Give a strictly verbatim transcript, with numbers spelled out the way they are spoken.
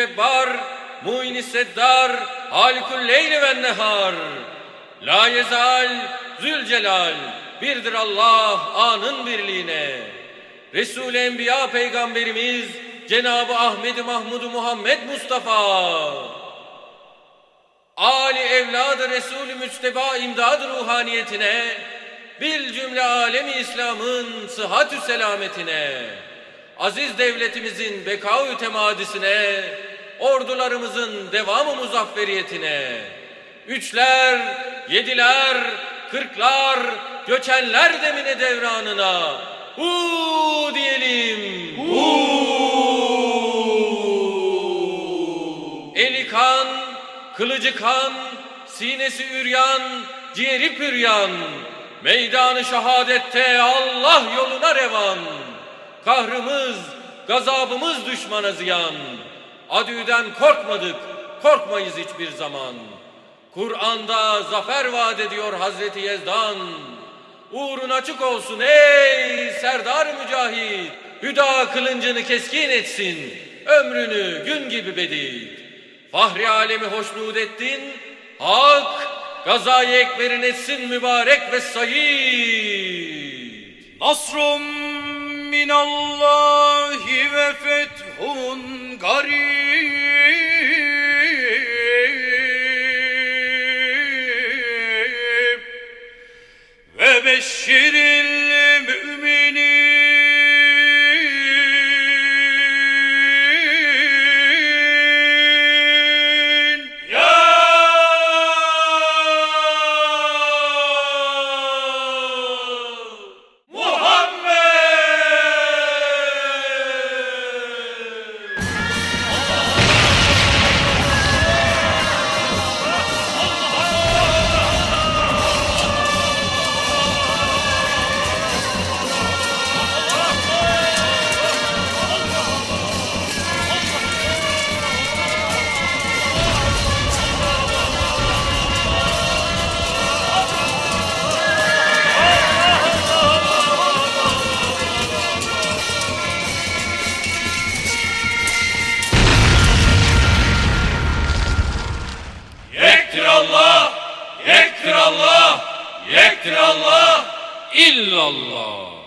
cebbar, mu'in-i seddar, halikul leyli ve nehar. La yezal, zülcelal, birdir Allah anın birliğine. Resul-i Enbiya Peygamberimiz Cenab-ı Ahmed-i Mahmud-u Muhammed Mustafa, Ali evladı Resul-i Müçteba imdad ruhaniyetine, bil cümle alemi İslam'ın sıhhat-ü selametine, aziz devletimizin beka-ü temadisine, ordularımızın devam-ı muzafferiyetine, üçler, yediler, kırklar, göçenler demine devranına, hu diyelim. Hu! Eli kan, kılıcı kan, sinesi üryan, ciğeri püryan, meydanı şehadette Allah yoluna revan. Kahrımız, gazabımız düşmana ziyan. Adüden korkmadık, korkmayız hiçbir zaman. Kur'an'da zafer vaat ediyor Hazreti Yezdan. Uğrun açık olsun ey serdar mücahit. Hüda kılıncını keskin etsin, ömrünü gün gibi bedid. Fahri alemi hoşnut ettin, hak gazayı ekberin etsin mübarek ve sayid. Nasrum minallahi ve fethun garib ve beşşiril müminin. Allah, yektir Allah, illallah.